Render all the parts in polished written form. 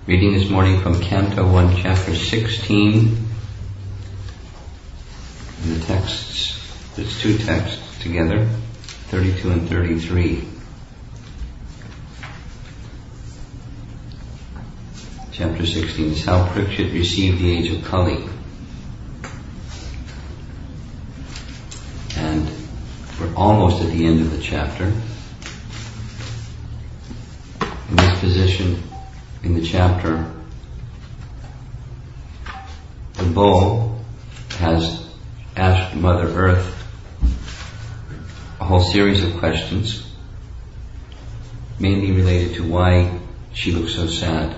Reading this morning from Canto 1, Chapter 16. And the texts, there's two texts together, 32 and 33. Chapter 16 is how Parikshit received the age of Kali. And we're almost at the end of the chapter. In this position in the chapter, the bull has asked Mother Earth a whole series of questions, mainly related to why she looks so sad.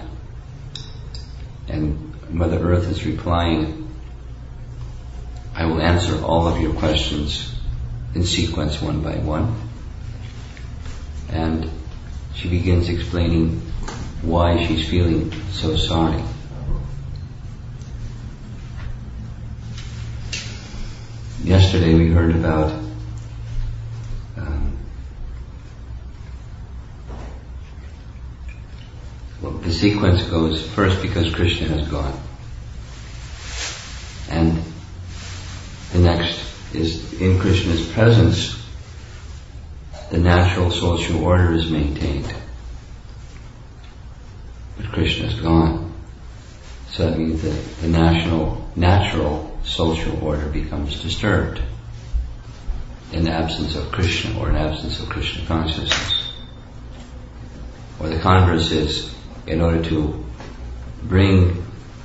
And Mother Earth is replying, I will answer all of your questions in sequence one by one. And she begins explaining why she's feeling so sorry. Yesterday we heard about the sequence goes first because Krishna has gone, and the next is in Krishna's presence the natural social order is maintained, but Krishna is gone, so that means that the natural social order becomes disturbed in the absence of Krishna, or in absence of Krishna consciousness. Or the converse is, in order to bring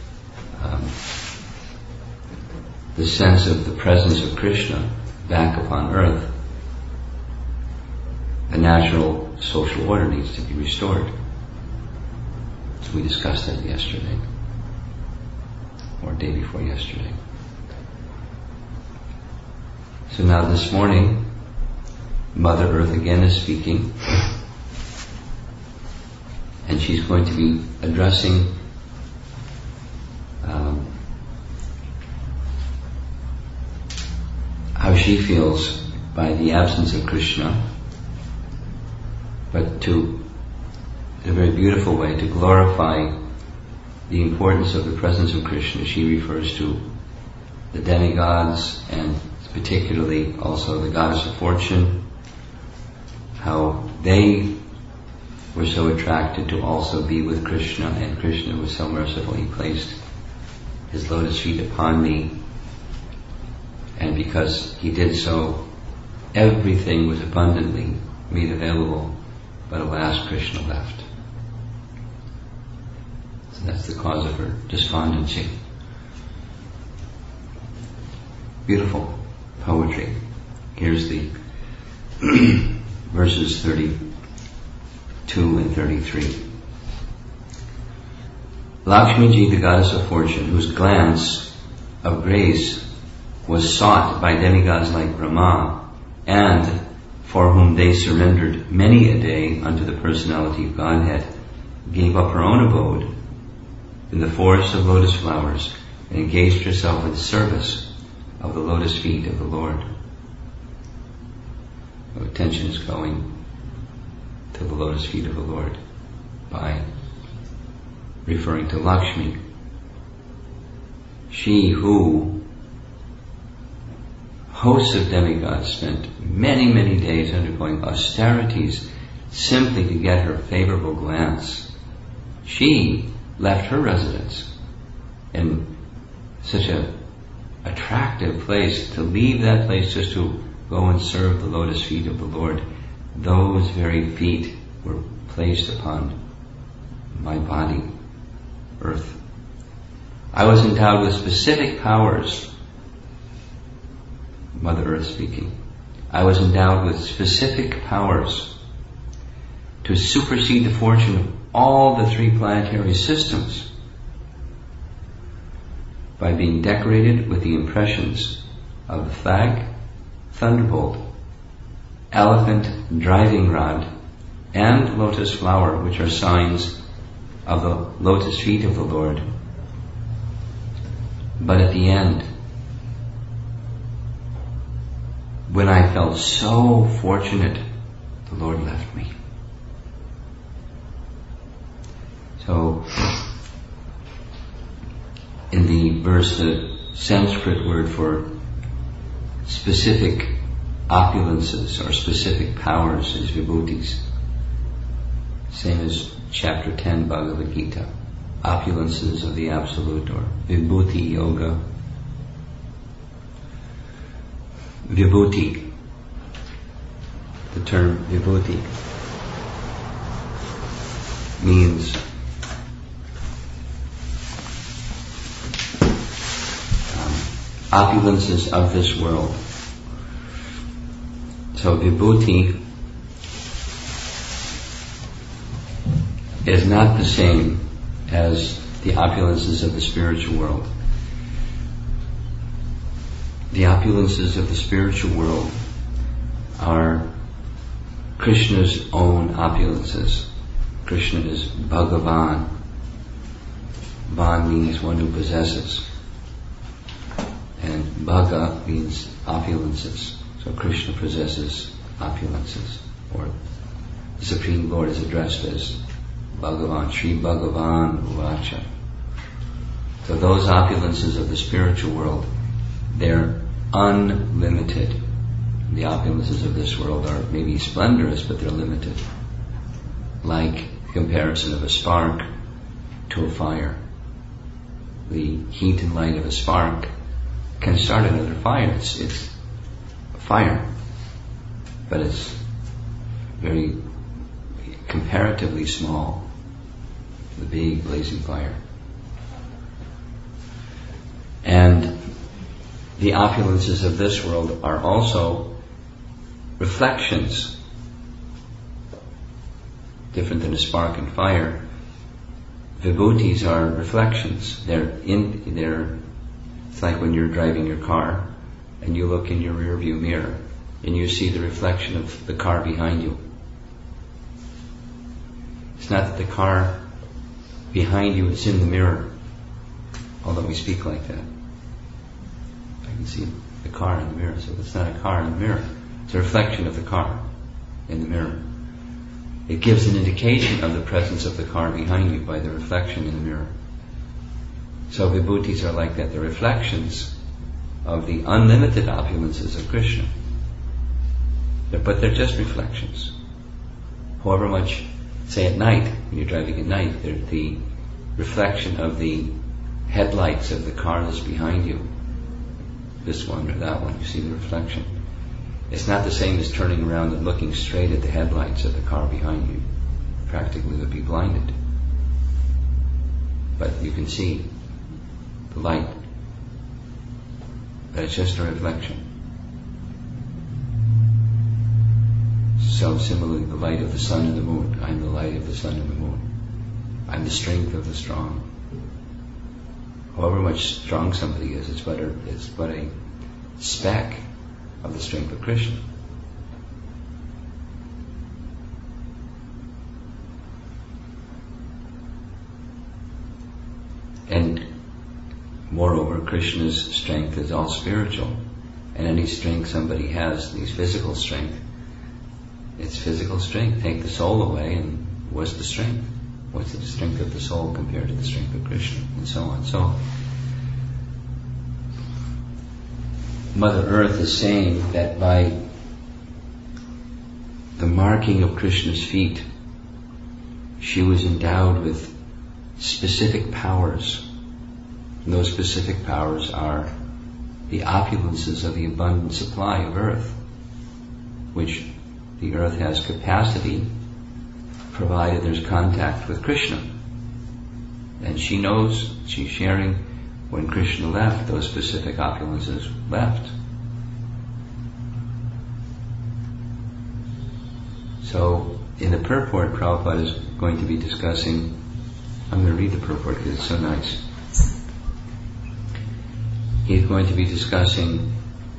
the sense of the presence of Krishna back upon earth, the natural social order needs to be restored. So we discussed that yesterday, or day before yesterday. So now this morning, Mother Earth again is speaking, and she's going to be addressing how she feels by the absence of Krishna, but in a very beautiful way, to glorify the importance of the presence of Krishna. She refers to the demigods, and particularly also the goddess of fortune, how they were so attracted to also be with Krishna, and Krishna was so merciful, he placed his lotus feet upon me, and because he did so, everything was abundantly made available, but alas, Krishna left. So that's the cause of her despondency. Beautiful poetry. Here's the verses 32 and 33. Lakshmiji, the goddess of fortune, whose glance of grace was sought by demigods like Brahma, and for whom they surrendered many a day unto the personality of Godhead, gave up her own abode in the forest of lotus flowers and engaged herself in service of the lotus feet of the Lord. Our attention is going to the lotus feet of the Lord by referring to Lakshmi. She who hosts of demigods spent many, many days undergoing austerities simply to get her favorable glance. She left her residence in such an attractive place, to leave that place just to go and serve the lotus feet of the Lord. Those very feet were placed upon my body, earth. I was endowed with specific powers, Mother Earth speaking. I was endowed with specific powers to supersede the fortune of all the three planetary systems by being decorated with the impressions of the flag, thunderbolt, elephant driving rod, and lotus flower, which are signs of the lotus feet of the Lord. But at the end, when I felt so fortunate, the Lord left me. So in the verse, the Sanskrit word for specific opulences or specific powers is vibhutis. Same as chapter 10 Bhagavad Gita. Opulences of the Absolute, or Vibhuti Yoga. Vibhuti. The term Vibhuti means opulences of this world. So Vibhuti is not the same as the opulences of the spiritual world. The opulences of the spiritual world are Krishna's own opulences. Krishna is Bhagavan. Van means one who possesses. And Bhaga means opulences. So Krishna possesses opulences. Or the Supreme Lord is addressed as Bhagavan, Sri Bhagavan Uvacha. So those opulences of the spiritual world, they're unlimited. The opulences of this world are maybe splendorous, but they're limited. Like comparison of a spark to a fire. The heat and light of a spark can start another fire. It's fire, but it's very comparatively small to the big blazing fire. And the opulences of this world are also reflections. Different than a spark and fire, vibhutis are reflections. It's like when you're driving your car and you look in your rear view mirror and you see the reflection of the car behind you. It's not that the car behind you is in the mirror, although we speak like that. I can see the car in the mirror, so it's not a car in the mirror. It's a reflection of the car in the mirror. It gives an indication of the presence of the car behind you by the reflection in the mirror. So vibhutis are like that. They're reflections of the unlimited opulences of Krishna. But they're just reflections. However much, say at night, when you're driving at night, they're the reflection of the headlights of the car that's behind you. This one or that one, you see the reflection. It's not the same as turning around and looking straight at the headlights of the car behind you. Practically would be blinded. But you can see the light. But it's just a reflection. So similarly, the light of the sun and the moon. I'm the light of the sun and the moon. I'm the strength of the strong. However much strong somebody is, it's but a speck of the strength of Krishna. And moreover, Krishna's strength is all spiritual. And any strength somebody has, these physical strength, it's physical strength. Take the soul away and what's the strength? What's the strength of the soul compared to the strength of Krishna? And so on. So Mother Earth is saying that by the marking of Krishna's feet, she was endowed with specific powers. And those specific powers are the opulences of the abundant supply of earth, which the earth has capacity provided there's contact with Krishna. And she knows, she's sharing, when Krishna left, those specific opulences left. So, in the purport, Prabhupada is going to be discussing, I'm going to read the purport because it's so nice. He's going to be discussing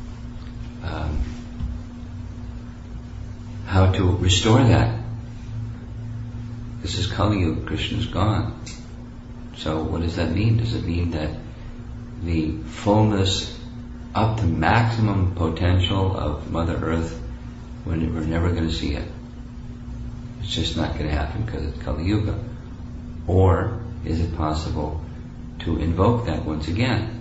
how to restore that. This is Kali Yuga, Krishna's gone. So what does that mean? Does it mean that the fullness, up to maximum potential of Mother Earth, when we're never going to see it? It's just not going to happen because it's Kali Yuga. Or is it possible to invoke that once again?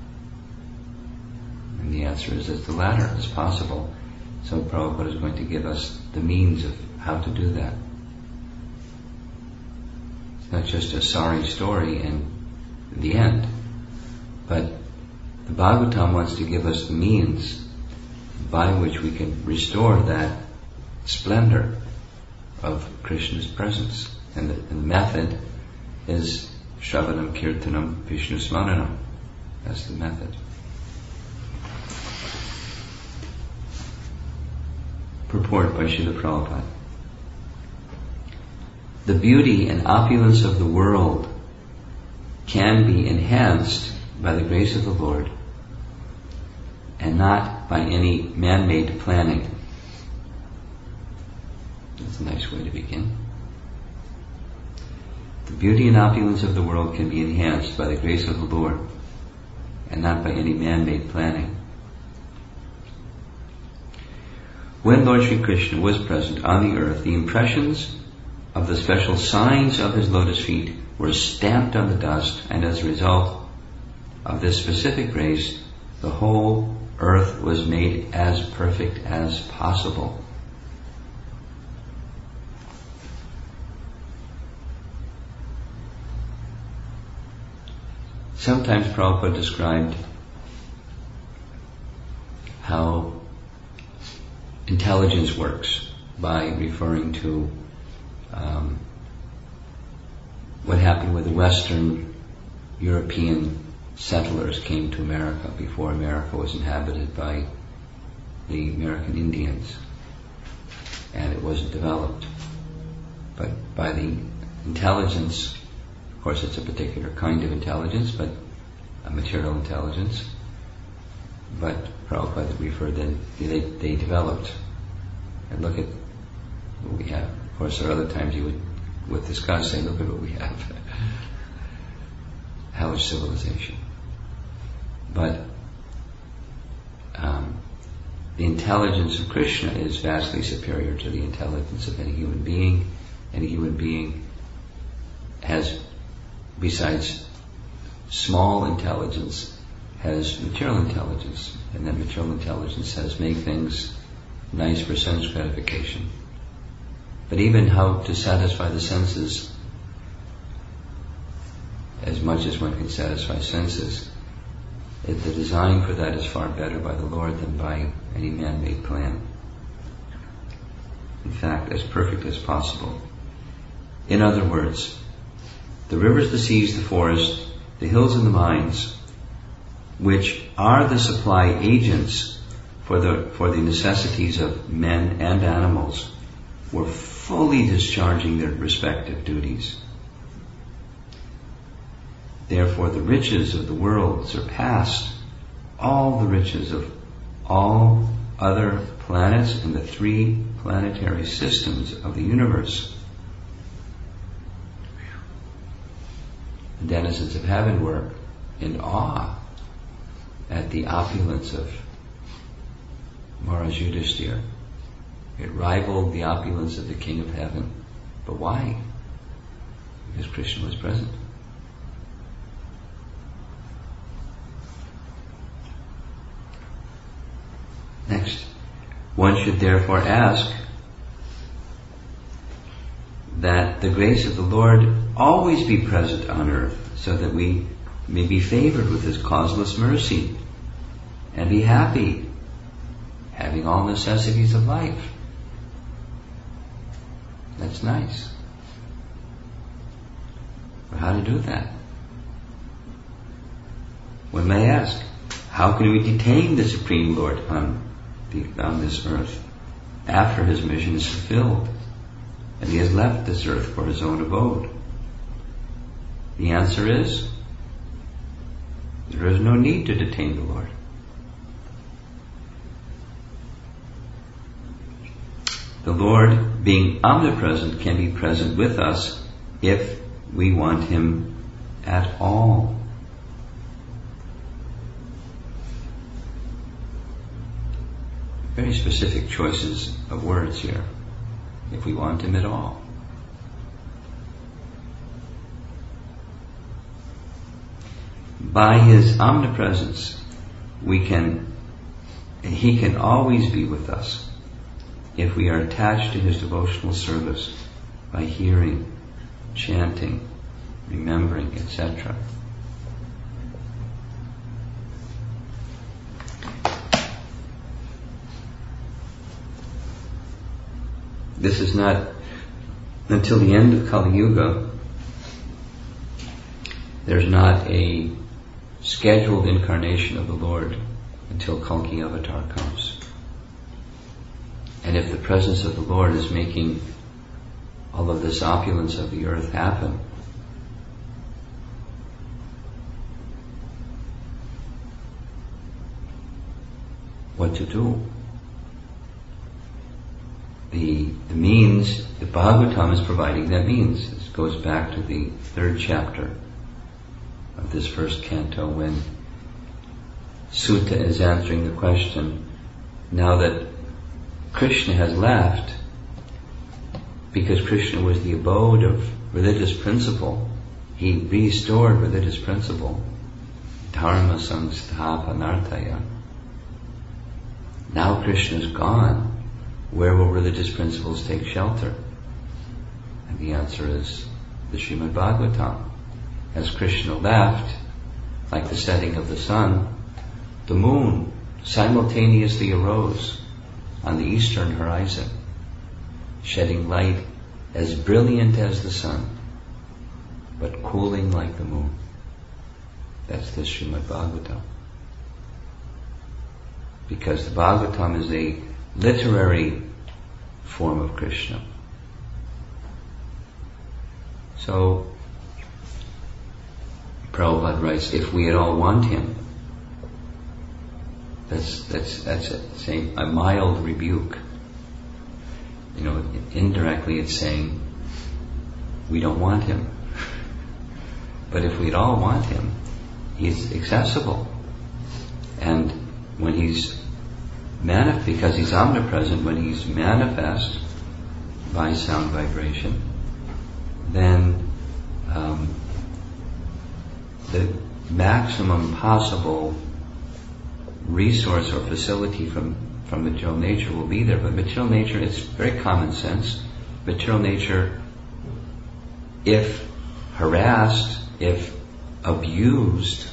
And the answer is that the latter is possible. So Prabhupada is going to give us the means of how to do that. It's not just a sorry story and the end, but the Bhagavatam wants to give us the means by which we can restore that splendor of Krishna's presence. And the method is Shravanam, Kirtanam, Vishnu Smaranam. That's the method. Purport by Srila Prabhupada. The beauty and opulence of the world can be enhanced by the grace of the Lord and not by any man-made planning. That's a nice way to begin. The beauty and opulence of the world can be enhanced by the grace of the Lord and not by any man-made planning. When Lord Sri Krishna was present on the earth, the impressions of the special signs of his lotus feet were stamped on the dust, and as a result of this specific grace, the whole earth was made as perfect as possible. Sometimes Prabhupada described how intelligence works by referring to what happened with the Western European settlers came to America before America was inhabited by the American Indians, and it wasn't developed. But by the intelligence, of course it's a particular kind of intelligence, but a material intelligence, but Prabhupada referred that they developed. And look at what we have. Of course there are other times you would discuss, say, look at what we have. Hellish civilization. But the intelligence of Krishna is vastly superior to the intelligence of any human being. Any human being has, besides small intelligence, has material intelligence. And that material intelligence says make things nice for sense gratification. But even how to satisfy the senses, as much as one can satisfy senses, the design for that is far better by the Lord than by any man-made plan. In fact, as perfect as possible. In other words, the rivers, the seas, the forest, the hills and the mines, which are the supply agents for the necessities of men and animals, were fully discharging their respective duties. Therefore, the riches of the world surpassed all the riches of all other planets in the 3 planetary systems of the universe. The denizens of heaven were in awe at the opulence of Maharaj Yudhishthira. It rivaled the opulence of the King of Heaven. But why? Because Krishna was present. Next, one should therefore ask that the grace of the Lord always be present on earth, so that we may be favored with His causeless mercy and be happy, having all necessities of life. That's nice. But how to do that? One may ask, how can we detain the Supreme Lord on this earth after His mission is fulfilled and He has left this earth for His own abode? The answer is, there is no need to detain the Lord. The Lord, being omnipresent, can be present with us if we want Him at all. Very specific choices of words here. If we want Him at all. by His omnipresence, He can always be with us if we are attached to His devotional service by hearing, chanting, remembering, etc. This is not until the end of Kali Yuga. There's not a scheduled incarnation of the Lord until Kalki Avatar comes. And if the presence of the Lord is making all of this opulence of the earth happen, what to do? The means, the Bhagavatam is providing that means. This goes back to the 3rd chapter of this first canto when Sutta is answering the question, now that Krishna has left, because Krishna was the abode of religious principle, he restored religious principle, dharma samsthapanartaya. Now Krishna's gone, where will religious principles take shelter? And the answer is the Srimad Bhagavatam. As Krishna left, like the setting of the sun, the moon simultaneously arose on the eastern horizon, shedding light as brilliant as the sun, but cooling like the moon. That's the Srimad Bhagavatam. Because the Bhagavatam is a literary form of Krishna. So, Prabhupada writes, if we at all want Him, that's saying a mild rebuke. Indirectly it's saying we don't want Him. But if we at all want Him, He's accessible. And when He's because He's omnipresent, when He's manifest by sound vibration, then the maximum possible resource or facility from material nature will be there. But material nature, it's very common sense. Material nature, if harassed, if abused,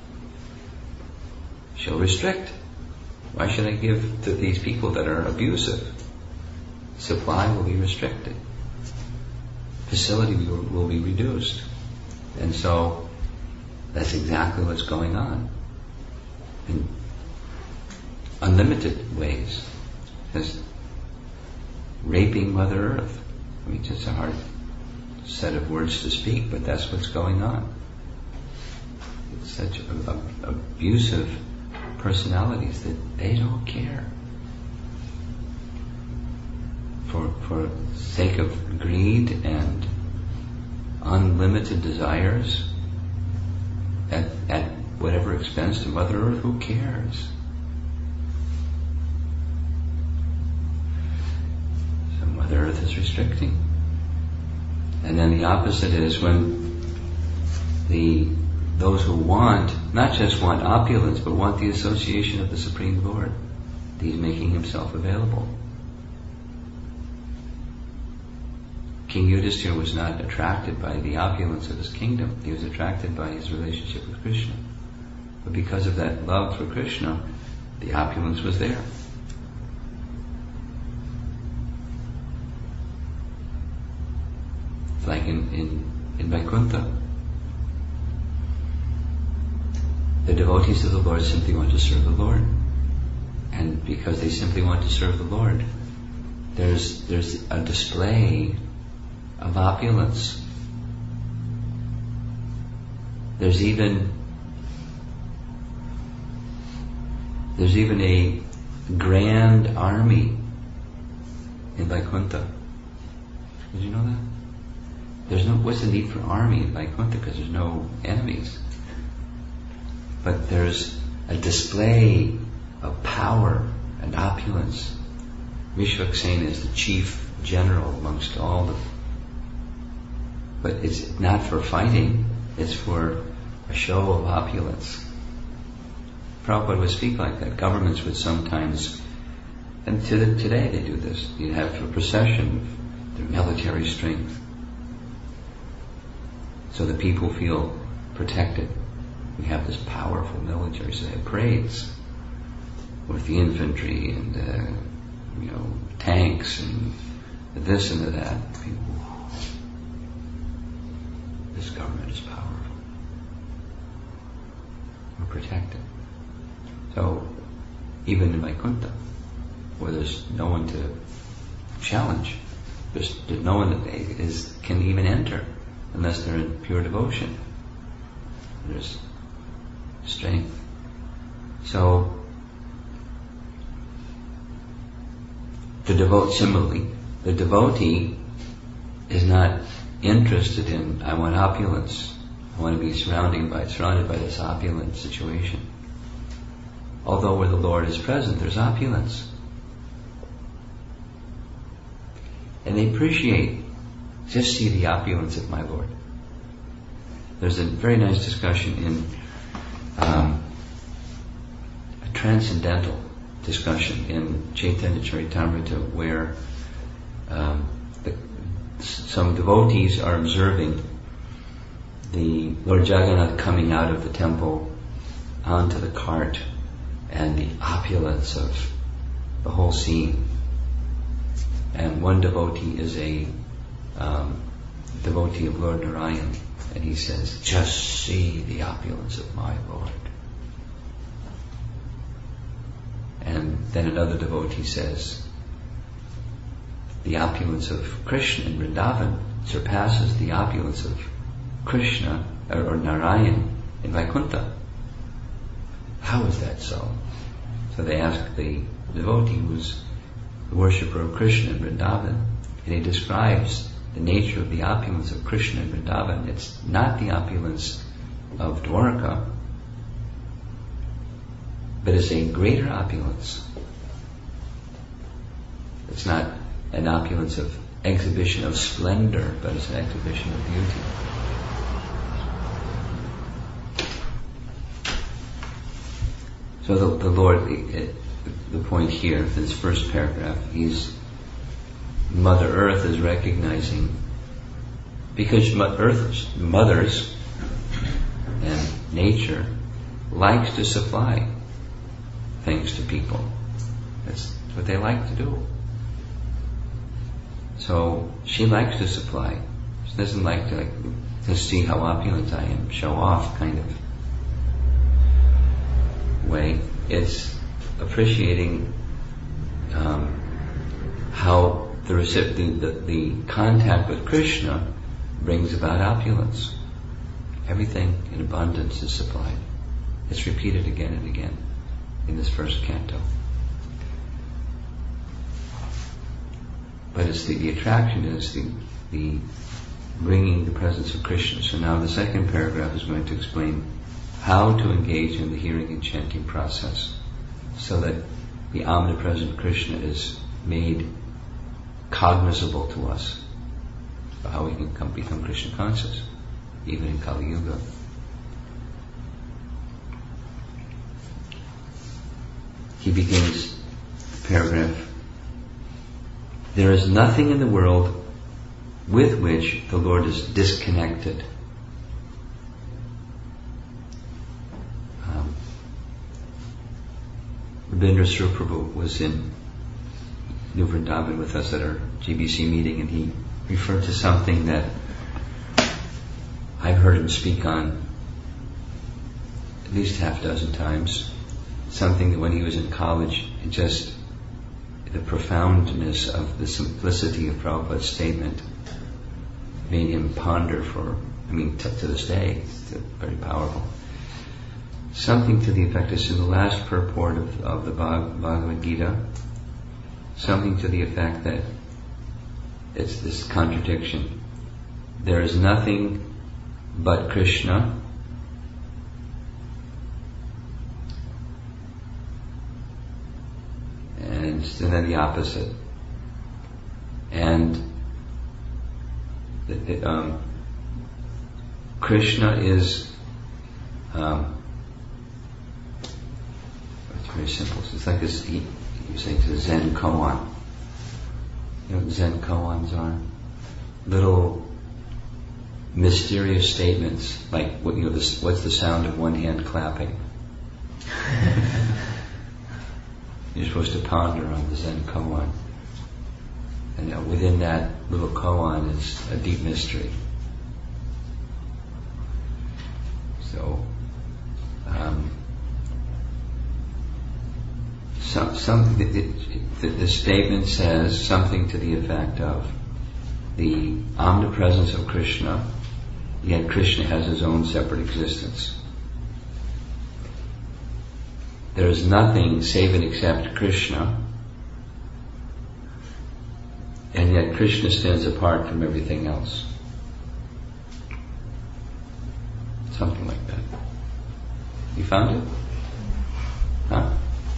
shall restrict. Why should I give to these people that are abusive? Supply will be restricted. Facility will be reduced. And so that's exactly what's going on in unlimited ways. Just raping Mother Earth. It's a hard set of words to speak, but that's what's going on. It's such abusive personalities that they don't care. For sake of greed and unlimited desires, at whatever expense to Mother Earth, who cares? So Mother Earth is restricting. And then the opposite is when those who not just want opulence, but want the association of the Supreme Lord, He's making Himself available. King Yudhishthira was not attracted by the opulence of his kingdom. He was attracted by his relationship with Krishna. But because of that love for Krishna, the opulence was there. It's like in Vaikuntha. The devotees of the Lord simply want to serve the Lord. And because they simply want to serve the Lord, there's a display of opulence. There's even a grand army in Vaikuntha. Did you know that? What's the need for army in Vaikuntha? Because there's no enemies. But there's a display of power and opulence. Vishvaksena is the chief general amongst all the... But it's not for fighting, it's for a show of opulence. Prabhupada would speak like that. Governments would sometimes, and today they do this, you'd have a procession of their military strength, so the people feel protected. We have this powerful military, so they have parades with the infantry and tanks and this and that. People, this government is powerful. We're protected. So even in Vaikuntha, where there's no one to challenge, there's no one that can even enter unless they're in pure devotion. There's strength. So similarly, the devotee is not interested in, I want opulence. I want to be surrounded by this opulent situation. Although where the Lord is present, there's opulence. And they appreciate, just see the opulence of my Lord. There's a very nice discussion in a transcendental discussion in Chaitanya Charitamrita where some devotees are observing the Lord Jagannath coming out of the temple onto the cart and the opulence of the whole scene. And one devotee is a devotee of Lord Narayan, and he says, just see the opulence of my Lord. And then another devotee says, the opulence of Krishna in Vrindavan surpasses the opulence of Krishna or Narayan in Vaikuntha. How is that so? So they ask the devotee who's the worshipper of Krishna in Vrindavan, and he describes the nature of the opulence of Krishna in Vrindavan. It's not the opulence of Dwarka, but it's a greater opulence. It's not an opulence of exhibition of splendor, but it's an exhibition of beauty. So the Lord, the point here, this first paragraph, Mother Earth is recognizing, because mothers and nature likes to supply things to people. That's what they like to do. So she likes to supply. She doesn't like to see how opulent I am, show off kind of way. It's appreciating how the contact with Krishna brings about opulence. Everything in abundance is supplied. It's repeated again and again in this first canto. But it's the attraction is the bringing the presence of Krishna. So now the second paragraph is going to explain how to engage in the hearing and chanting process so that the omnipresent Krishna is made cognizable to us, how we can become Krishna conscious, even in Kali Yuga. He begins the paragraph, there is nothing in the world with which the Lord is disconnected. Rabindra Swaruprabhu was in New Vrindavan with us at our GBC meeting, and he referred to something that I've heard him speak on at least half a dozen times. Something that when he was in college, just the profoundness of the simplicity of Prabhupada's statement made him ponder to this day. It's very powerful. Something to the effect, it's in the last purport of the Bhagavad Gita, something to the effect that it's this contradiction. There is nothing but Krishna, and then the opposite. And Krishna is It's very simple. So it's like this, you say to Zen koan. You know what Zen koans are? Little mysterious statements, like what's the sound of one hand clapping? You're supposed to ponder on the Zen koan. And within that little koan is a deep mystery. So, the statement says something to the effect of the omnipresence of Krishna, yet Krishna has his own separate existence. There is nothing save and except Krishna, and yet Krishna stands apart from everything else. Something like that. You found it? Huh?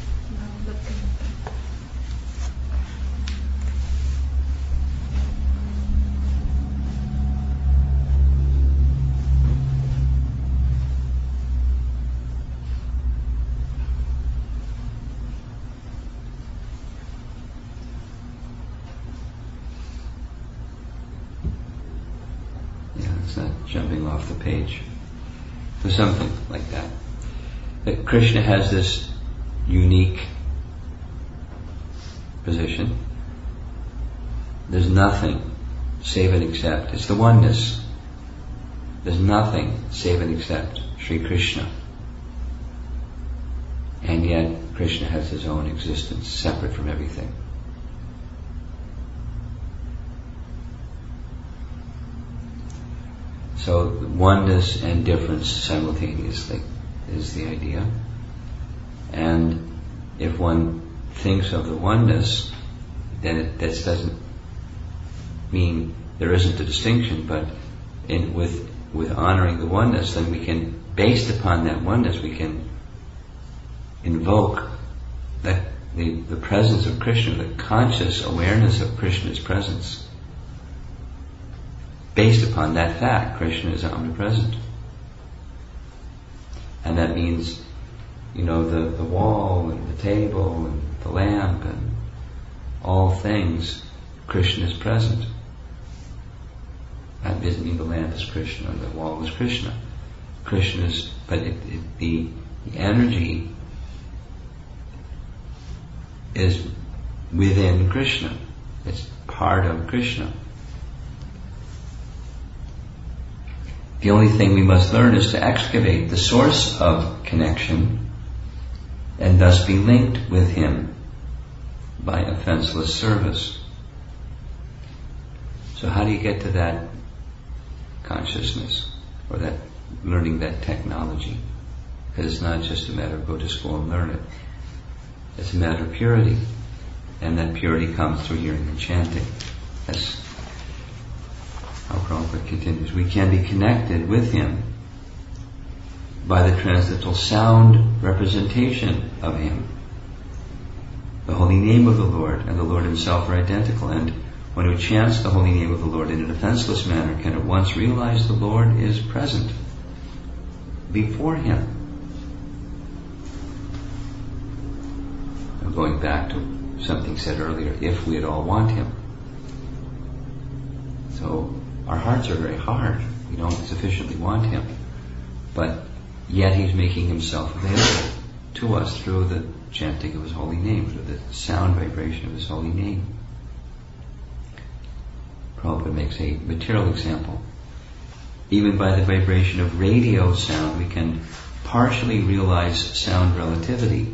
Jumping off the page. So something like that. That Krishna has this unique position. There's nothing save and except. It's the oneness. There's nothing save and except Sri Krishna. And yet Krishna has his own existence, separate from everything. So oneness and difference simultaneously is the idea. And if one thinks of the oneness, then that doesn't mean there isn't a distinction, but with honoring the oneness, then we can, based upon that oneness, we can invoke that the presence of Krishna, the conscious awareness of Krishna's presence. Based upon that fact, Krishna is omnipresent. And that means, the wall and the table and the lamp and all things, Krishna is present. That doesn't mean the lamp is Krishna or the wall is Krishna. Krishna is, but the energy is within Krishna. It's part of Krishna. The only thing we must learn is to excavate the source of connection and thus be linked with Him by offenseless service. So how do you get to that consciousness or that learning that technology? Because it's not just a matter of go to school and learn it. It's a matter of purity. And that purity comes through hearing and chanting. That's how Prabhupada continues. We can be connected with Him by the transcendental sound representation of Him. The holy name of the Lord and the Lord Himself are identical, and one who chants the holy name of the Lord in an offenseless manner can at once realize the Lord is present before him. I'm going back to something said earlier, if we'd all want Him. So our hearts are very hard. We don't sufficiently want Him. But yet He's making Himself available to us through the chanting of His holy name, through the sound vibration of His holy name. Prabhupada makes a material example. Even by the vibration of radio sound, we can partially realize sound relativity.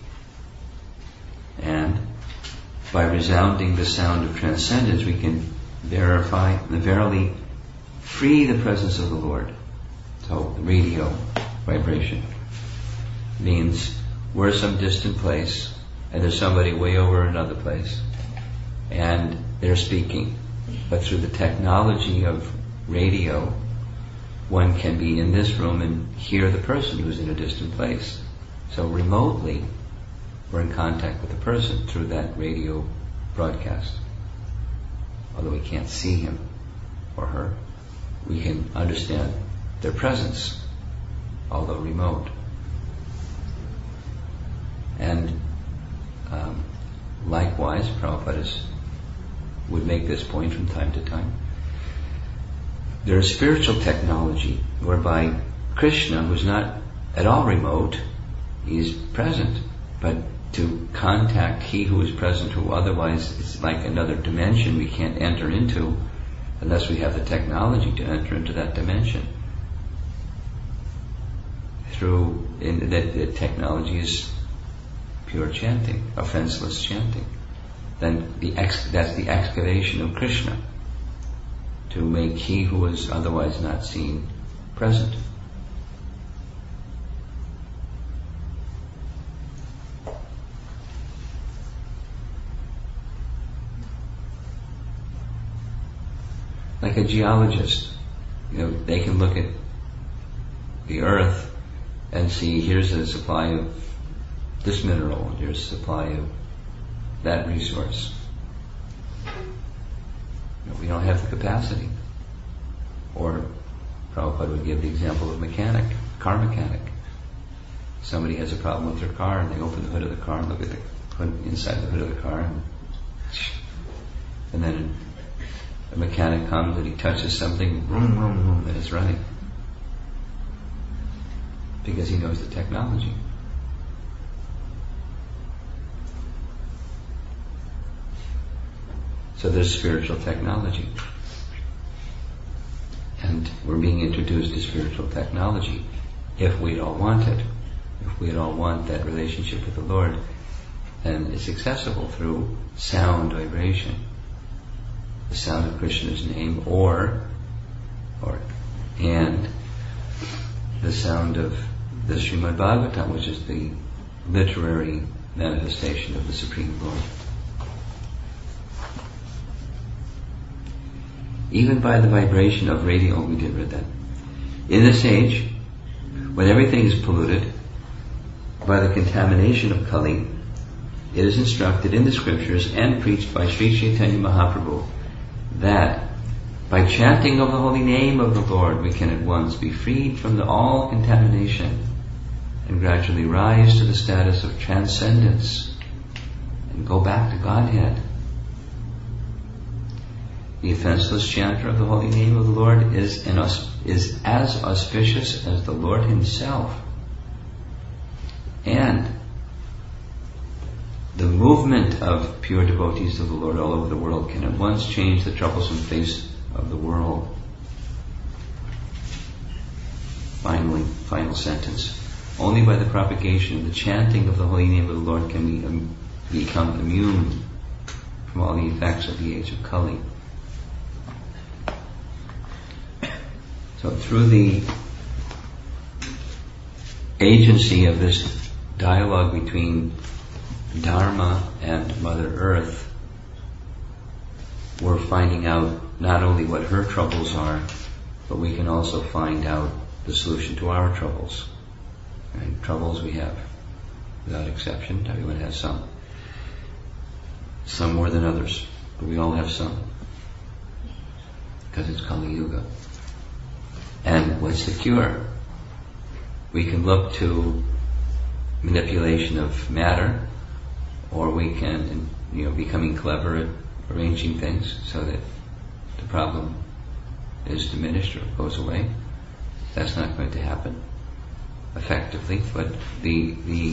And by resounding the sound of transcendence, we can verily free the presence of the Lord. So the radio vibration means we're some distant place and there's somebody way over another place and they're speaking. But through the technology of radio, one can be in this room and hear the person who's in a distant place. So remotely, we're in contact with the person through that radio broadcast. Although we can't see him or her, we can understand their presence. although remote. And likewise, Prabhupada would make this point from time to time. There is spiritual technology whereby Krishna, who's not at all remote, he's present, but to contact he who is present, who otherwise is like another dimension we can't enter into unless we have the technology to enter into that dimension. The technology is pure chanting, offenseless chanting. Then that's the excavation of Krishna, to make he who is otherwise not seen present. Like a geologist, they can look at the earth and see here's a supply of this mineral, here's a supply of that resource. We don't have the capacity. Or Prabhupada would give the example of car mechanic. Somebody has a problem with their car and they open the hood of the car and look at inside the hood of the car and then a mechanic comes and he touches something, vroom, vroom, vroom, and it's running. Because he knows the technology. So there's spiritual technology. And we're being introduced to spiritual technology if we all want it. If we all want that relationship with the Lord, then it's accessible through sound vibration. The sound of Krishna's name and the sound of the Srimad Bhagavatam, which is the literary manifestation of the Supreme Lord. Even by the vibration of radio, we did read that. In this age, when everything is polluted by the contamination of Kali, it is instructed in the scriptures and preached by Sri Chaitanya Mahaprabhu that by chanting of the holy name of the Lord, we can at once be freed from all contamination and gradually rise to the status of transcendence and go back to Godhead. The offenseless chanter of the holy name of the Lord is as auspicious as the Lord Himself. And the movement of pure devotees of the Lord all over the world can at once change the troublesome face of the world. Final sentence. Only by the propagation of the chanting of the holy name of the Lord can we become immune from all the effects of the age of Kali. So through the agency of this dialogue between Dharma and Mother Earth, we're finding out not only what her troubles are, but we can also find out the solution to our troubles. And troubles we have, without exception. Everyone has some. Some more than others, but we all have some. Because it's Kali Yuga. And what's the cure? We can look to manipulation of matter, or we can, becoming clever at arranging things so that the problem is diminished or goes away. That's not going to happen effectively, but the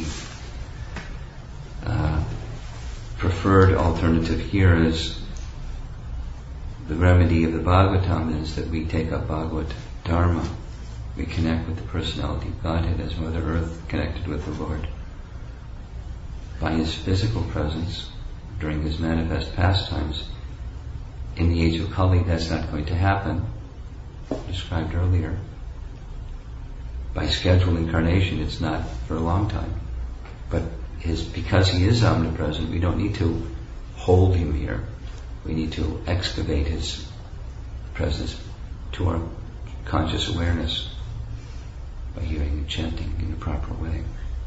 preferred alternative here is the remedy of the Bhagavatam is that we take up Bhagavad Dharma. We connect with the personality of Godhead as Mother Earth connected with the Lord. By His physical presence during His manifest pastimes, in the age of Kali that's not going to happen, described earlier. By scheduled incarnation it's not for a long time. But because He is omnipresent, we don't need to hold Him here. We need to excavate His presence to our conscious awareness by hearing and chanting in the proper way.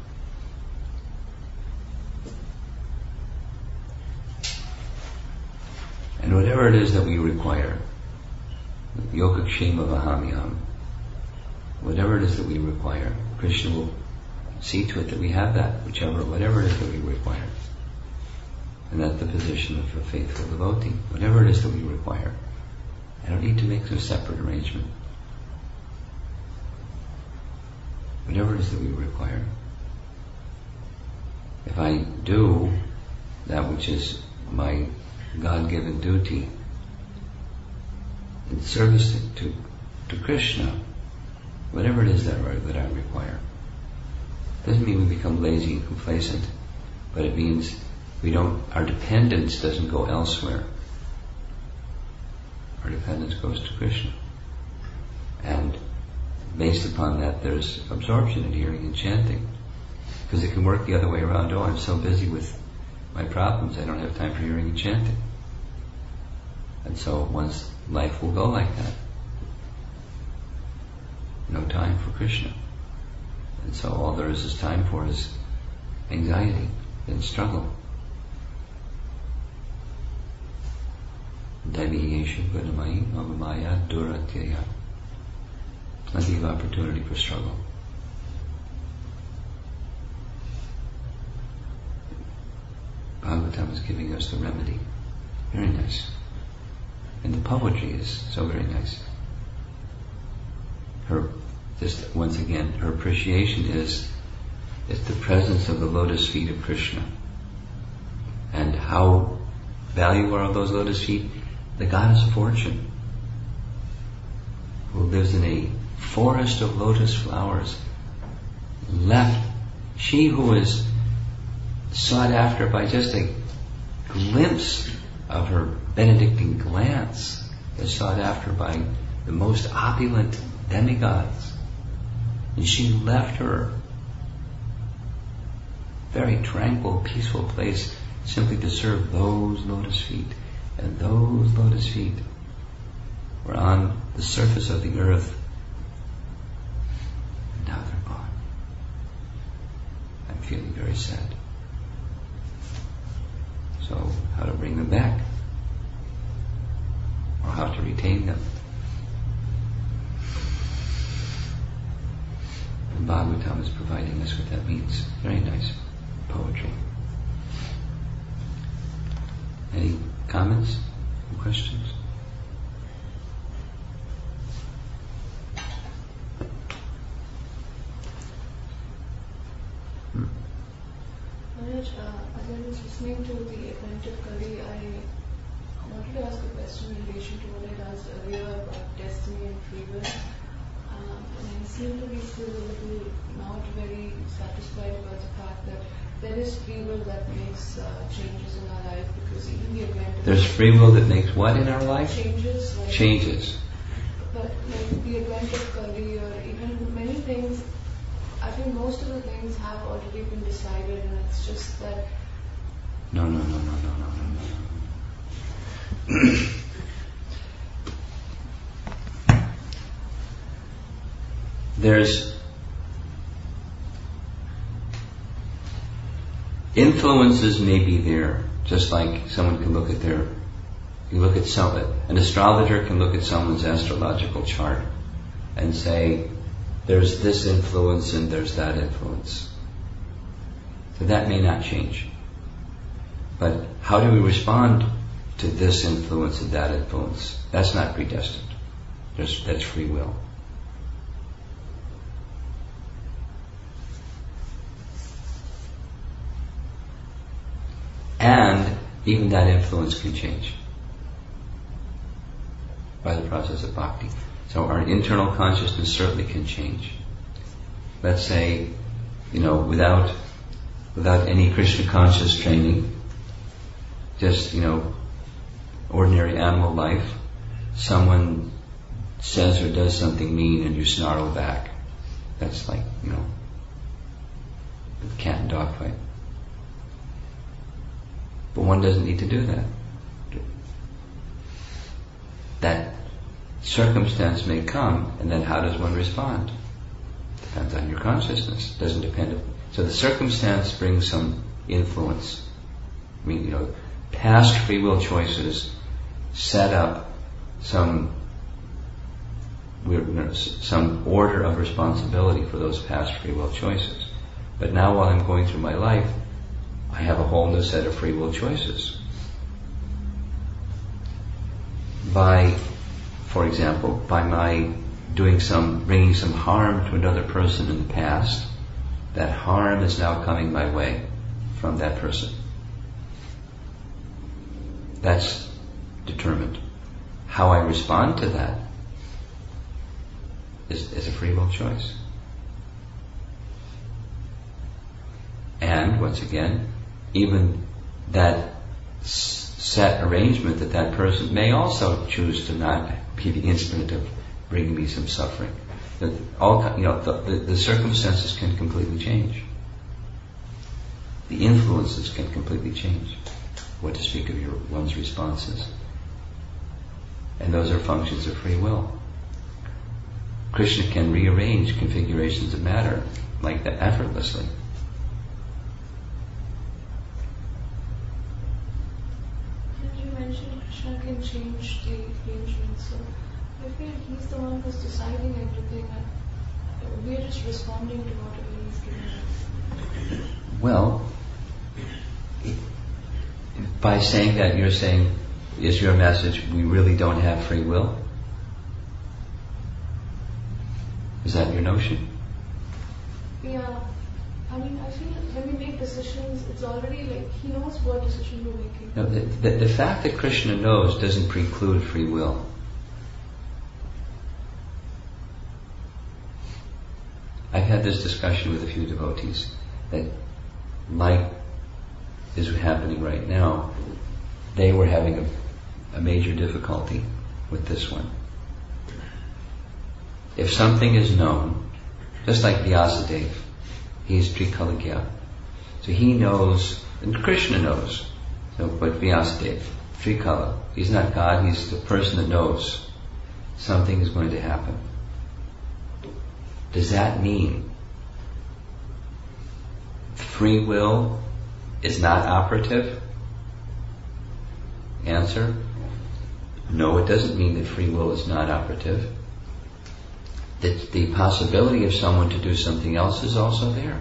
And whatever it is that we require, Yogakshema Vahamyam, whatever it is that we require, Krishna will see to it that we have that, whatever it is that we require. And that's the position of a faithful devotee. Whatever it is that we require. I don't need to make some separate arrangement. Whatever it is that we require. If I do that which is my God-given duty in service to Krishna, whatever it is that I require, doesn't mean we become lazy and complacent, but it means our dependence doesn't go elsewhere. Our dependence goes to Krishna. And based upon that, there's absorption in hearing and chanting. Because it can work the other way around. Oh, I'm so busy with my problems, I don't have time for hearing and chanting. And so one's life will go like that. No time for Krishna. And so all there is time for is anxiety and struggle. Deviyeshu Gunamayi Mamamaya Duratyaya. Plenty of opportunity for struggle. Bhagavatam is giving us the remedy. Very nice. And the poetry is so very nice. Once again, her appreciation is the presence of the lotus feet of Krishna. And how valuable are those lotus feet? The goddess Fortune, who lives in a forest of lotus flowers, she who is sought after by just a glimpse of her Benedictine glance, is sought after by the most opulent demigods. And she left her very tranquil, peaceful place simply to serve those lotus feet. And those lotus feet were on the surface of the earth. And now they're gone. I'm feeling very sad. So, how to bring them back? Or how to retain them? And Bhagavatam is providing us with that means. Very nice poetry. Any comments or questions? Maharaj, as I was listening to the Advent of Kali, I wanted to ask a question in relation to what I asked earlier about destiny and free will. And I seem to be still a little not very satisfied about the fact that there is free will that makes changes in our life, because even the Advent of There's free will that makes what in our life? Changes. Changes. But like the Advent of Kali, or even many things, I think most of the things have already been decided, and it's just that. No. There's influences may be there, just like someone can look at an astrologer can look at someone's astrological chart and say, there's this influence and there's that influence. So that may not change. But how do we respond to this influence and that influence? That's not predestined. That's free will. And even that influence can change by the process of bhakti. So our internal consciousness certainly can change. Let's say, without any Krishna conscious training, just, ordinary animal life, someone says or does something mean and you snarl back. That's like, the cat and dog fight. But one doesn't need to do that. That circumstance may come, and then how does one respond? Depends on your consciousness. Doesn't depend. So the circumstance brings some influence. Past free will choices set up some some order of responsibility for those past free will choices. But now while I'm going through my life, I have a whole new set of free will choices. For example, by my bringing some harm to another person in the past, that harm is now coming my way from that person. That's determined. How I respond to that is a free will choice. And once again, even that set arrangement that person may also choose to not be the instrument of bringing me some suffering. The circumstances can completely change. The influences can completely change. What to speak of one's responses. And those are functions of free will. Krishna can rearrange configurations of matter like that effortlessly. You mentioned Krishna can change the arrangements, so I feel he's the one who's deciding everything and we're just responding to whatever he's giving us. Well, by saying that, you're saying, is your message, we really don't have free will? Is that your notion? Yeah. I mean, I feel when we make decisions, it's already like he knows what decision we're making. No, the fact that Krishna knows doesn't preclude free will. I've had this discussion with a few devotees that, like is happening right now, they were having a major difficulty with this one. If something is known, just like Vyasadeva, he's Trikalagya. So he knows, and Krishna knows, but Vyasadeva, Trikala, he's not God, he's the person that knows something is going to happen. Does that mean free will is not operative? Answer: no, it doesn't mean that free will is not operative. That the possibility of someone to do something else is also there.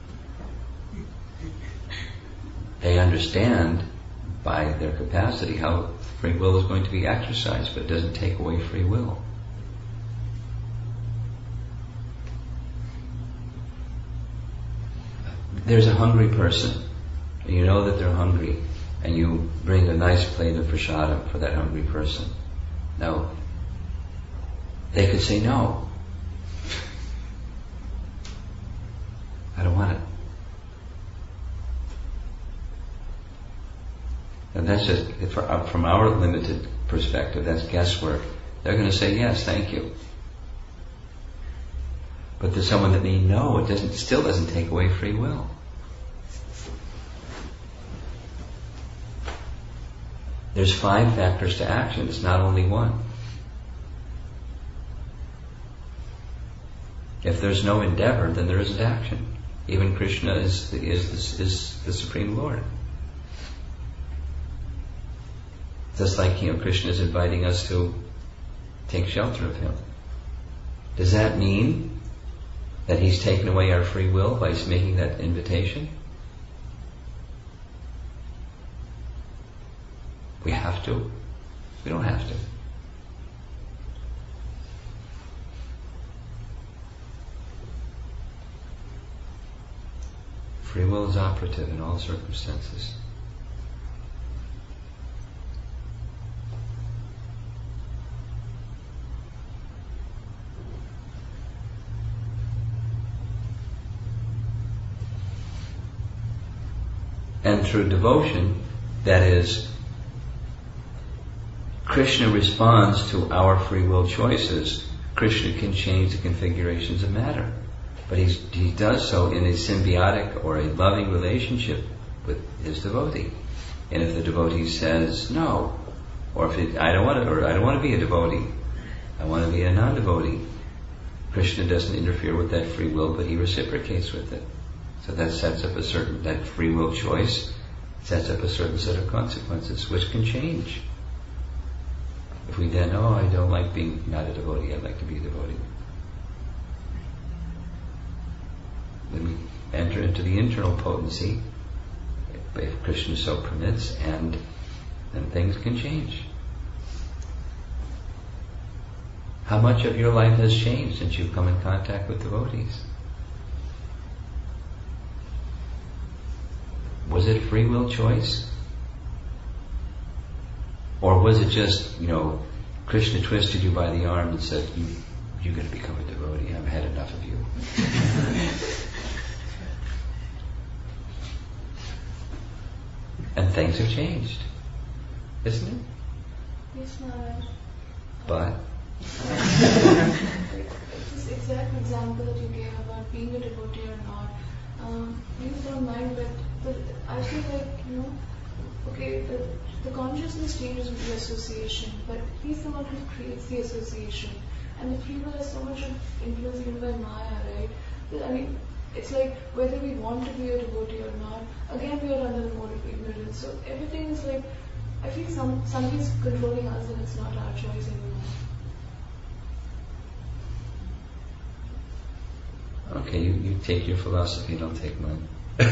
They understand by their capacity how free will is going to be exercised, but it doesn't take away free will. There's a hungry person, and you know that they're hungry, and you bring a nice plate of prasadam for that hungry person. Now, they could say no. I don't want it. And that's just, from our limited perspective, that's guesswork. They're going to say yes, thank you. But there's someone that may know, it still doesn't take away free will. There's 5 factors to action, it's not only one. If there's no endeavor, then there isn't action. Even Krishna is the Supreme Lord. Just like Krishna is inviting us to take shelter of Him. Does that mean that He's taken away our free will by making that invitation? We have to? We don't have to. Free will is operative in all circumstances. And through devotion, that is, Krishna responds to our free will choices. Krishna can change the configurations of matter. But he does so in a symbiotic or a loving relationship with his devotee. And if the devotee says no, or if I don't want to be a devotee, I want to be a non-devotee, Krishna doesn't interfere with that free will, but he reciprocates with it. So that sets up that free will choice sets up a certain set of consequences, which can change. If we then, I don't like being not a devotee, I'd like to be a devotee. Then we enter into the internal potency, if Krishna so permits, and then things can change. How much of your life has changed since you've come in contact with devotees? Was it free will choice? Or was it just, Krishna twisted you by the arm and said, you're going to become a devotee, I've had enough of you. And things have changed, isn't it? Yes, Maharaj. But? This exact example that you gave about being a devotee or not, please don't mind, but I feel like, the consciousness changes with the association, but he's the one who creates the association. And the free will has so much of influence even by Maya, right? It's like whether we want to be a devotee or not, again we are under the mode of ignorance. So everything is like, I feel somebody's controlling us and it's not our choice anymore. Okay, you take your philosophy and I'll take mine.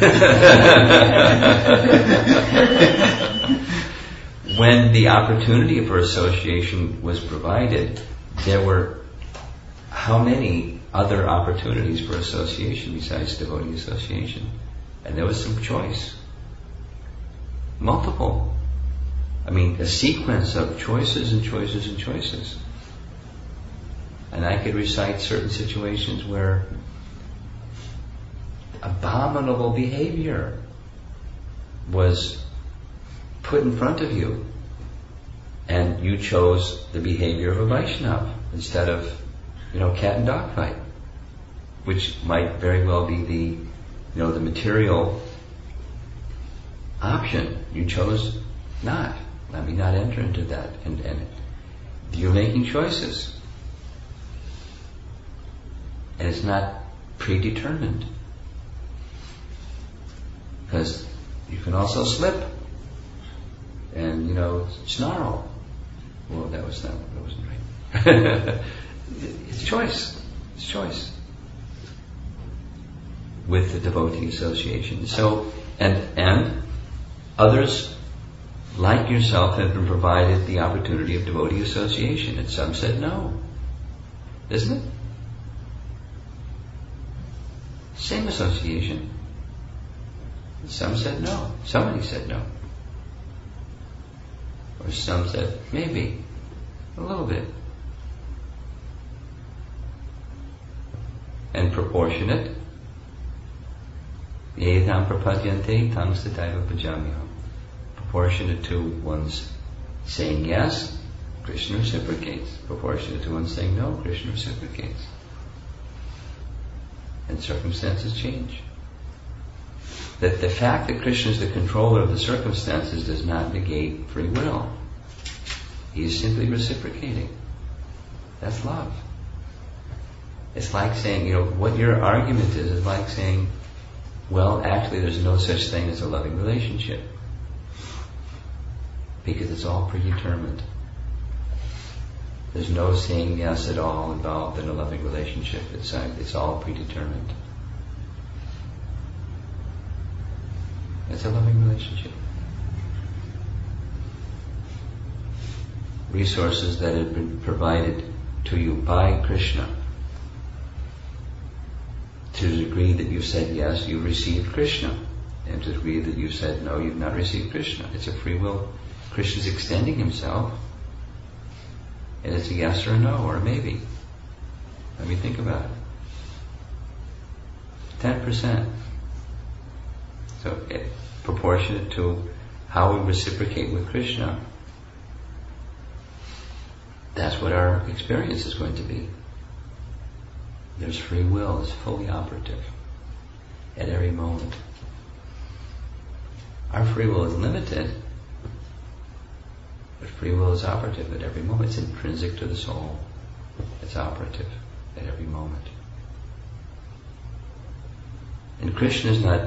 When the opportunity for association was provided, there were how many other opportunities for association besides devotee association? And there was some choice. Multiple. A sequence of choices and choices and choices. And I could recite certain situations where abominable behavior was put in front of you, and you chose the behavior of a Vaishnava instead of, cat and dog fight, which might very well be the material option. You chose not. Let me not enter into that. And you're making choices. And it's not predetermined. Because you can also slip and, snarl. Well, that wasn't right. It's choice. It's choice. With the devotee association. So, and others like yourself have been provided the opportunity of devotee association, and some said no. Isn't it? Same association. Some said no. Somebody said no. Or some said maybe. A little bit. And proportionate. Yetam prapadyante tam sataiva pajamyaham. Proportionate to one's saying yes, Krishna reciprocates. Proportionate to one's saying no, Krishna reciprocates. And circumstances change. That the fact that Krishna is the controller of the circumstances does not negate free will. He is simply reciprocating. That's love. It's like saying, what your argument is like saying, well, actually there's no such thing as a loving relationship. Because it's all predetermined. There's no saying yes at all involved in a loving relationship. It's all predetermined. It's a loving relationship. Resources that have been provided to you by Krishna. To the degree that you've said yes, you've received Krishna. And to the degree that you've said no, you've not received Krishna. It's a free will. Krishna's extending himself. And it's a yes or a no or a maybe. Let me think about it. 10%. So proportionate to how we reciprocate with Krishna, that's what our experience is going to be. There's free will, it's fully operative at every moment. Our free will is limited, but free will is operative at every moment. It's intrinsic to the soul. It's operative at every moment. And Krishna is not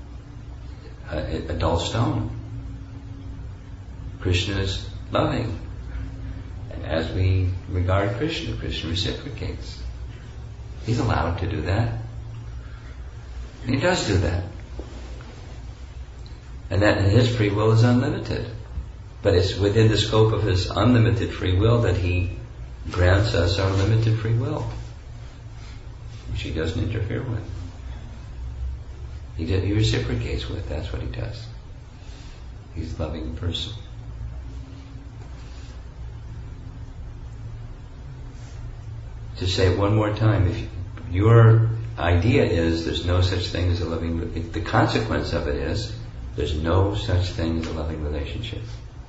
a dull stone. Krishna is loving. as we regard Krishna. Krishna reciprocates. He's allowed to do that. And he does do that. And that his free will is unlimited. But it's within the scope of his unlimited free will that he grants us our limited free will, which he doesn't interfere with. He reciprocates with. That's what he does. He's a loving person. To say it one more time, if your idea is there's no such thing as a loving, the consequence of it is there's no such thing as a loving relationship.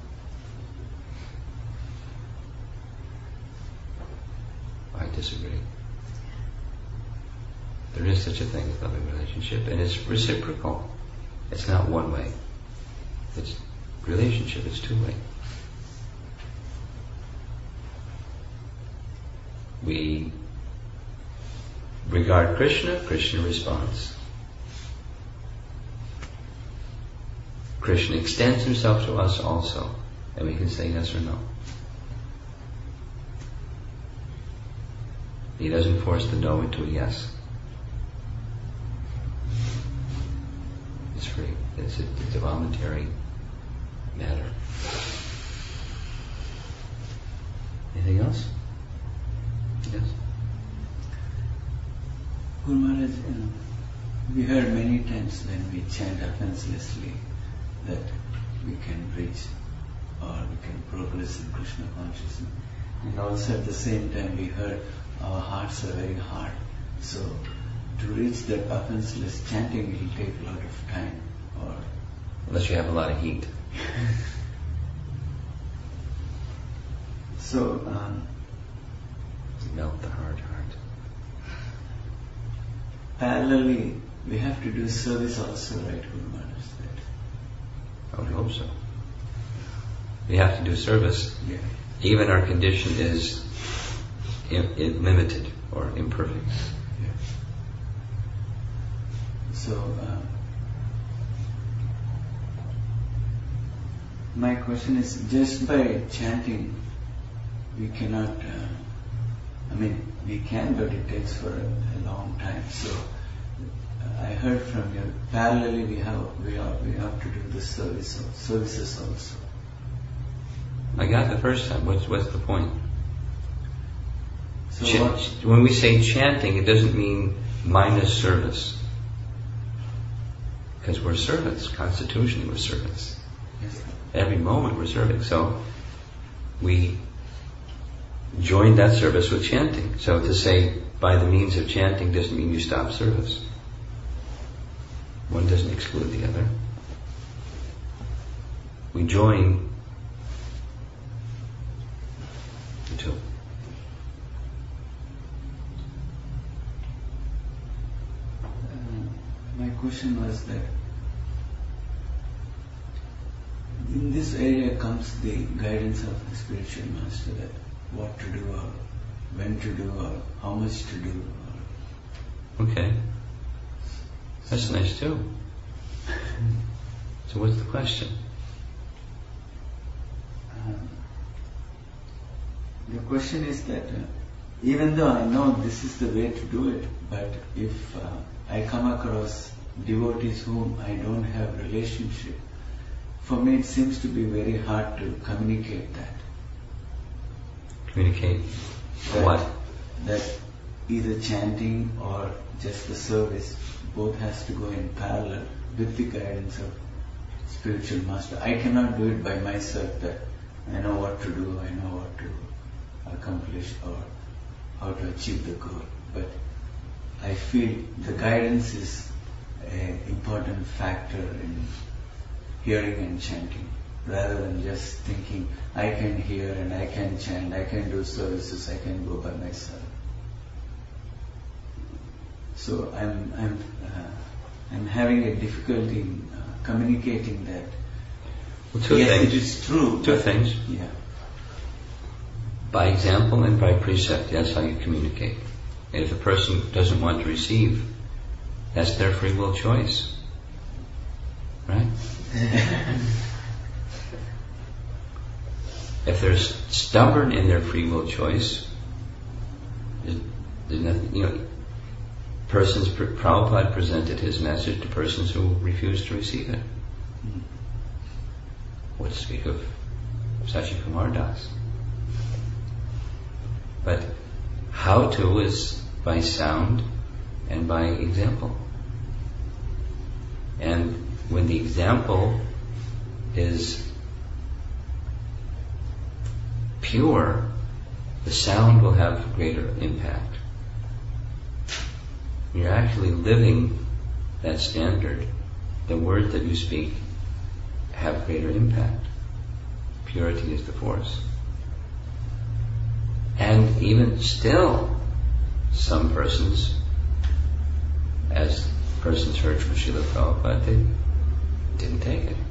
I disagree. There is such a thing as a loving relationship, and it's reciprocal. It's not one way. It's relationship, it's two way. We regard Krishna, Krishna responds. Krishna extends himself to us also, and we can say yes or no. He doesn't force the no into a yes. It's free. It's a voluntary matter. Anything else? Yes? Guru Maharaj, we heard many times when we chant offenselessly that we can reach or we can progress in Krishna consciousness. And also at the same time we heard our hearts are very hard. So to reach that offenseless chanting will take a lot of time. Or unless you have a lot of heat. So melt the hard heart. Parallelly, we have to do service also, right, Guru Maharaj? I would hope so. We have to do service. Yeah. Even our condition is limited or imperfect. Yeah. So, my question is, just by chanting, we cannot, we can, but it takes for a long time. So, I heard from you, parallelly we have to do the services also. I got the first time. What's the point? So when we say chanting, it doesn't mean minus service. Because we're servants. Constitutionally we're servants. Yes. Every moment we're serving. So we join that service with chanting. So to say by the means of chanting doesn't mean you stop service. One doesn't exclude the other. We join the two. My question was that in this area comes the guidance of the spiritual master, that what to do or when to do or how much to do. Okay. That's nice too. So what's the question? The question is that even though I know this is the way to do it, but if I come across devotees whom I don't have relationship, for me it seems to be very hard to communicate that. Communicate what? That either chanting or just the service, both has to go in parallel with the guidance of spiritual master. I cannot do it by myself, that I know what to do, I know what to accomplish or how to achieve the goal. But I feel the guidance is an important factor in hearing and chanting, rather than just thinking I can hear and I can chant, I can do services, I can go by myself. So I'm having a difficulty in communicating that. Well, two yes, things. it is true. Two things. Yeah. By example and by precept, that's how you communicate. And if a person doesn't want to receive, that's their free will choice. Right? if they're stubborn in their free will choice, there's nothing, Prabhupada presented his message to persons who refused to receive it. What to speak of Sachi Kumar Das? But how to is by sound and by example. And when the example is pure, the sound will have greater impact. When you're actually living that standard, the words that you speak have greater impact. Purity is the force. And even still, some persons, as persons heard from Srila Prabhupada, they didn't take it.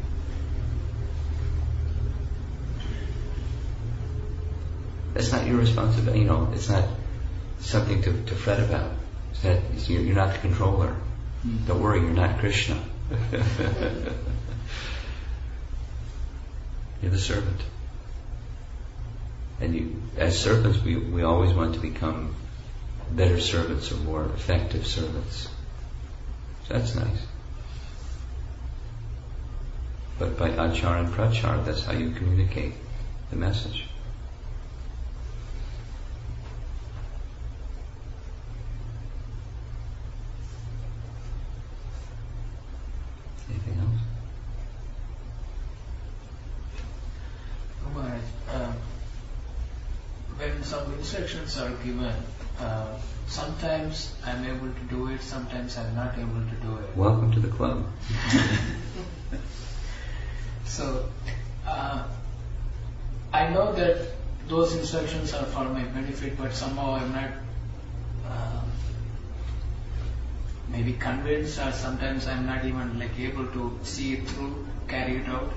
That's not your responsibility. It's not something to fret about. It's that you're not the controller. Don't worry, you're not Krishna. You're the servant. And as servants, we always want to become better servants or more effective servants. So that's nice. But by achar and prachar, that's how you communicate the message. Anything else? When some instructions are given, sometimes I'm able to do it, sometimes I'm not able to do it. Welcome to the club. So, I know that those instructions are for my benefit, but somehow I'm not maybe convinced, or sometimes I'm not even able to see it through, carry it out.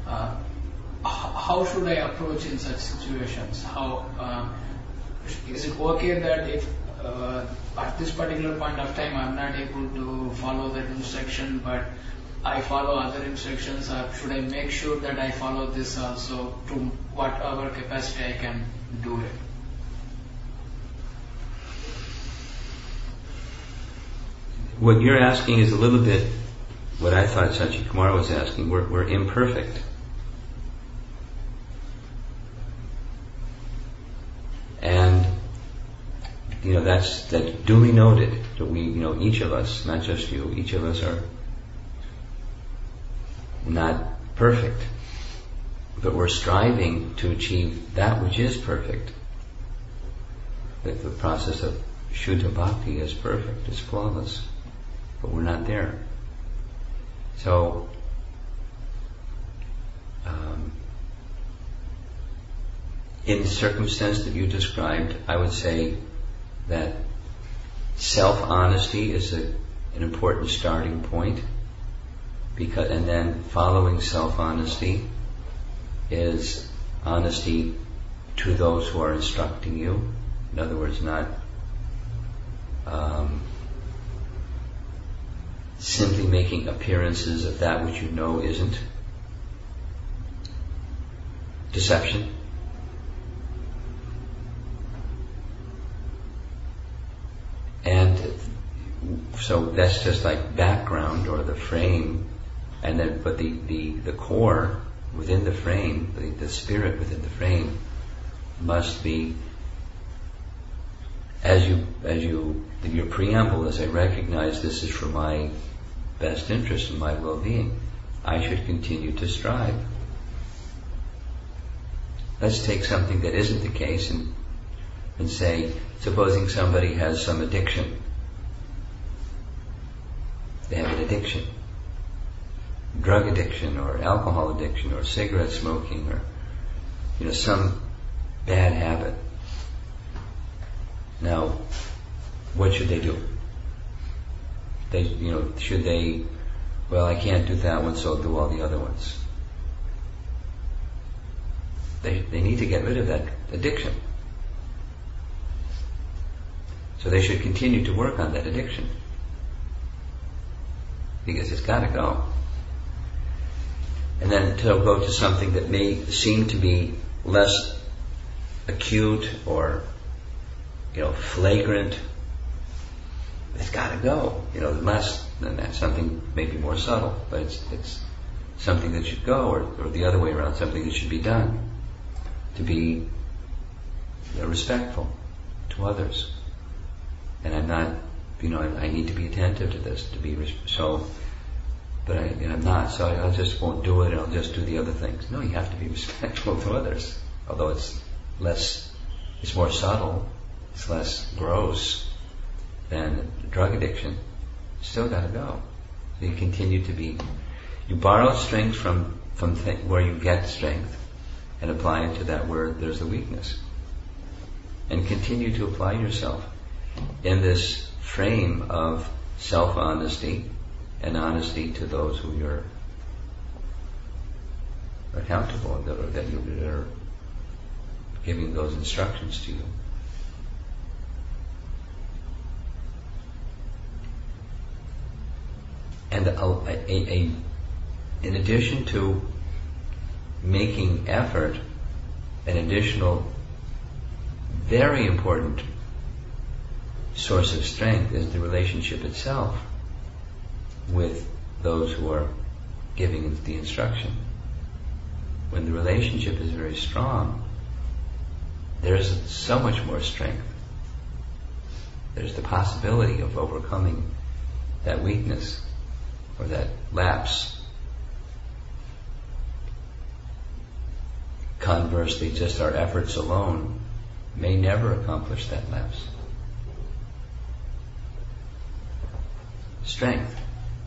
How should I approach in such situations? How is it okay that if at this particular point of time I'm not able to follow that instruction, but I follow other instructions, or should I make sure that I follow this also to whatever capacity I can do it? What you're asking is a little bit what I thought Sachi Kumar was asking. We're imperfect. And that's duly noted that we, each of us, not just you, each of us are not perfect, but we're striving to achieve that which is perfect. That the process of Shuddha Bhakti is perfect, is flawless, but we're not there. So, in the circumstance that you described, I would say that self-honesty is an important starting point, and then following self-honesty is honesty to those who are instructing you. In other words, not simply making appearances of that which you know isn't. Deception. And so that's just like background or the frame, and then but the core within the frame, the spirit within the frame must be, as your preamble is, I recognize this is for my best interest and my well-being. I should continue to strive. Let's take something that isn't the case and say, supposing somebody has some addiction. They have an addiction. Drug addiction or alcohol addiction or cigarette smoking or some bad habit. Now, what should they do? Should they, well, I can't do that one, so I'll do all the other ones. They need to get rid of that addiction. So they should continue to work on that addiction. Because it's got to go. And then to go to something that may seem to be less acute or, flagrant, it's got to go. Less than that, something maybe more subtle, but it's something that should go, or the other way around, something that should be done to be respectful to others. And I'm not, I need to be attentive to this, to be so. But I'm not, so I just won't do it, and I'll just do the other things. No, you have to be respectful to others. Although it's more subtle, it's less gross than drug addiction. Still got to go. So you continue to be. You borrow strength from where you get strength, and apply it to that where there's a weakness, and continue to apply yourself in this frame of self-honesty and honesty to those who you're accountable, that are giving those instructions to you. And in addition to making effort, an additional very important source of strength is the relationship itself with those who are giving the instruction. When the relationship is very strong, there's so much more strength. There's the possibility of overcoming that weakness or that lapse. Conversely, just our efforts alone may never accomplish that lapse. Strength,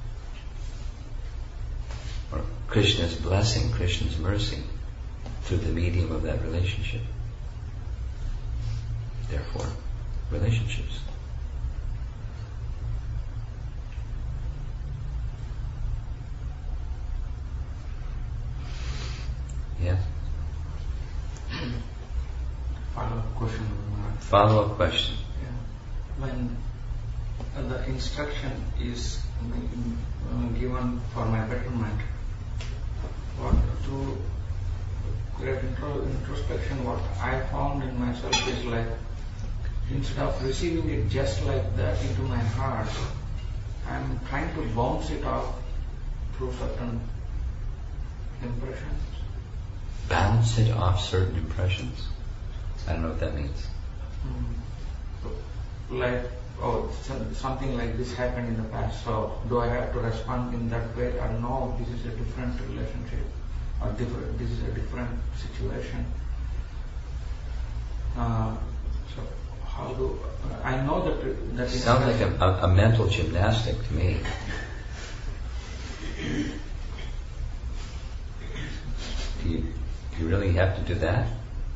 or Krishna's blessing, Krishna's mercy, through the medium of that relationship. Therefore, relationships. Yes? Follow-up question. Follow-up question. Yeah. When the instruction is given for my betterment, what to great introspection, what I found in myself is like, instead of receiving it just like that into my heart, I'm trying to bounce it off through certain impressions. Bounce it off certain impressions? I don't know what that means. Like, something like this happened in the past, so do I have to respond in that way, or no, this is a different relationship, or this is a different situation? So how do I know that it sounds like a mental gymnastic to me. Do you really have to do that?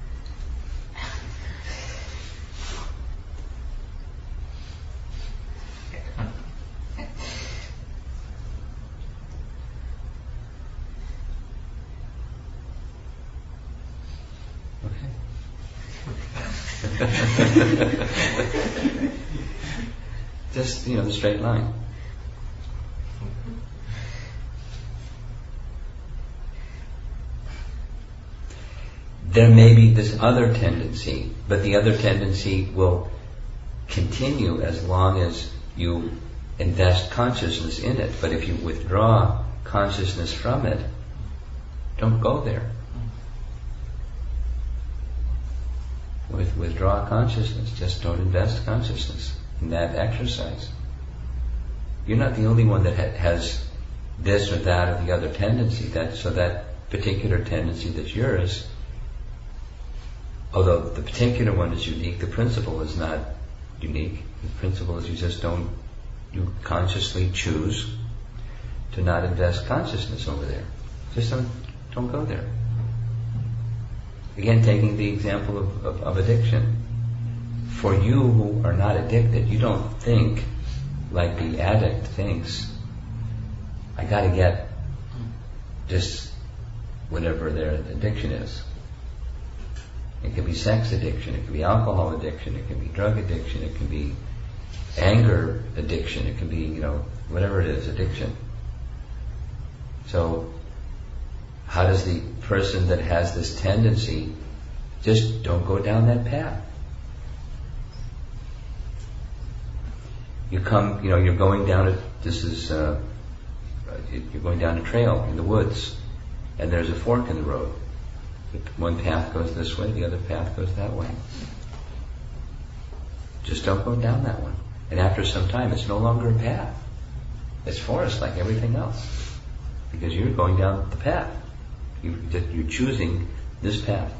Just, the straight line. There may be this other tendency, but the other tendency will continue as long as you invest consciousness in it. But if you withdraw consciousness from it, don't go there. Withdraw consciousness. Just don't invest consciousness in that exercise. You're not the only one that has this or that or the other tendency. That particular tendency that's yours, although the particular one is unique, the principle is not unique. The principle is you consciously choose to not invest consciousness over there. Just don't go there. Again, taking the example of addiction. For you who are not addicted, you don't think like the addict thinks, I gotta get just whatever their addiction is. It could be sex addiction, it could be alcohol addiction, it can be drug addiction, it can be anger addiction, it can be, whatever it is, addiction. So, how does the person that has this tendency Just don't go down that path. You're going down you're going down a trail in the woods, and there's a fork in the road. One path goes this way, the other path goes that way. Just don't go down that one. And after some time, it's no longer a path. It's forest like everything else. Because you're going down the path. You're choosing this path.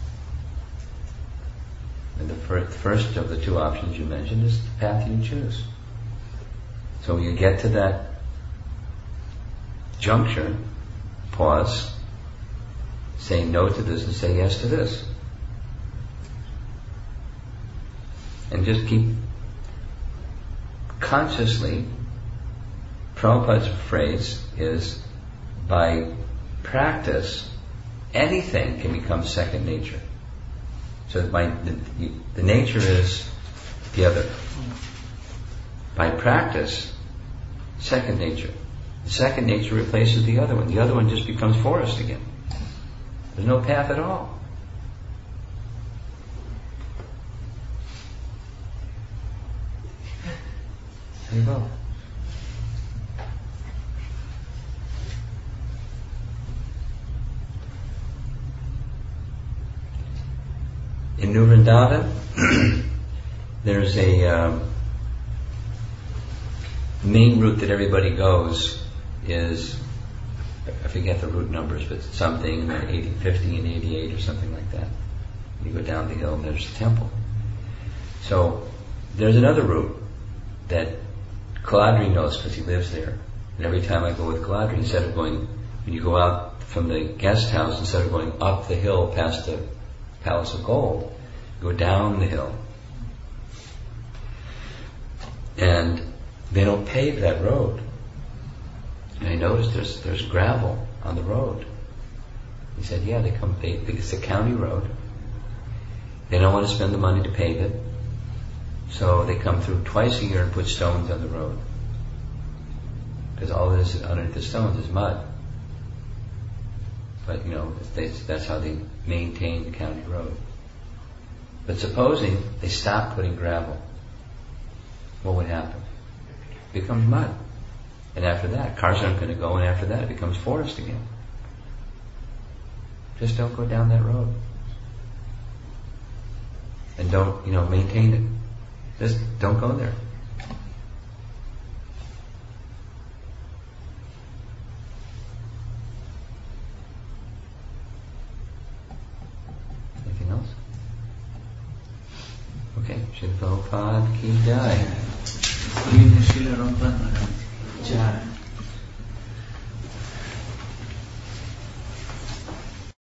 And the first of the two options you mentioned is the path you choose. So when you get to that juncture, pause, say no to this and say yes to this. And just keep consciously, Prabhupada's phrase is, by practice, anything can become second nature. So the nature is the other. By practice, second nature. The second nature replaces the other one. The other one just becomes forest again. There's no path at all. There you go. In New Vrindavan, there's a main route that everybody goes is, I forget the route numbers, but something 50 and 88 or something like that. You go down the hill and there's the temple. So there's another route that Kaladri knows because he lives there. And every time I go with Kaladri, instead of going, when you go out from the guest house, instead of going up the hill past the Palace of Gold, go down the hill. And they don't pave that road. And I noticed there's gravel on the road. He said, yeah, it's a county road. They don't want to spend the money to pave it. So they come through twice a year and put stones on the road. Because all that is underneath the stones is mud. But that's how they maintain the county road. But supposing they stop putting gravel, what would happen? It becomes mud. And after that, cars aren't going to go, and after that it becomes forest again. Just don't go down that road. And don't, maintain it. Just don't go there. Anything else? Okay, Srila Prabhupada ki jai. Srila Prabhupada Maharaj. Jai.